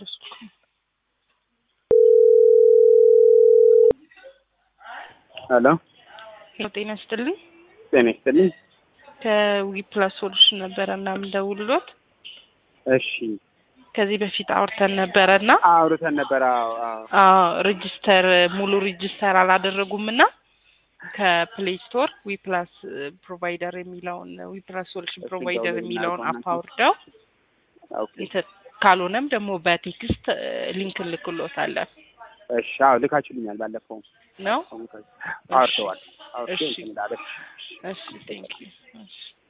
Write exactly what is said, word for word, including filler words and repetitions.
አልመለስኩም። ሄሎ ጤና ይስጥልኝ። ጤና ይስጥልኝ። ከዊፕላስ ሶሉሽን ነበረና ምደውልሎት። እሺ ከዚህ በፊት አውርተን ነበረና አውርተን ነበር። አዎ አዎ ሬጂስተር ሙሉ ሬጂስተር አላደረጉምና ከፕሌይ ስቶር ዊፕላስ ፕሮቫይደር የሚለውን ዊፕላስ ሶሉሽን ፕሮቫይደር የሚለውን አፕ አውርደው ኦኬ ካልሆነም ደግሞ በቴክስት ሊንክ ልክሎታለን። እሺ አዎ ልካችሁልኛል ባለፈው ነው አውርተዋል። እሺ አውርተን እንዳለሽ እሺ ቴንክ ዩ እሺ